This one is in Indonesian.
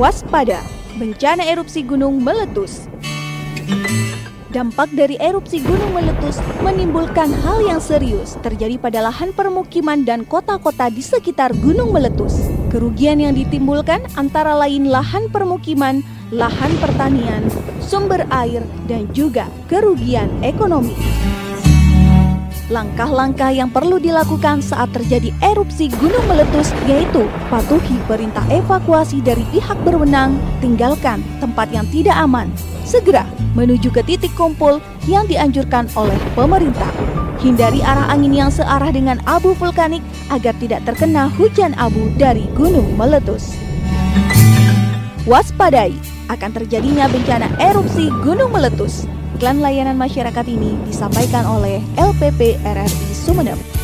Waspada, bencana erupsi gunung meletus. Dampak dari erupsi gunung meletus menimbulkan hal yang serius terjadi pada lahan permukiman dan kota-kota di sekitar gunung meletus. Kerugian yang ditimbulkan antara lain lahan permukiman, lahan pertanian, sumber air, dan juga kerugian ekonomi. Langkah-langkah yang perlu dilakukan saat terjadi erupsi gunung meletus yaitu patuhi perintah evakuasi dari pihak berwenang, tinggalkan tempat yang tidak aman, segera menuju ke titik kumpul yang dianjurkan oleh pemerintah. Hindari arah angin yang searah dengan abu vulkanik agar tidak terkena hujan abu dari gunung meletus. Waspadai akan terjadinya bencana erupsi gunung meletus. Iklan layanan masyarakat ini disampaikan oleh LPP RRI Sumeneb.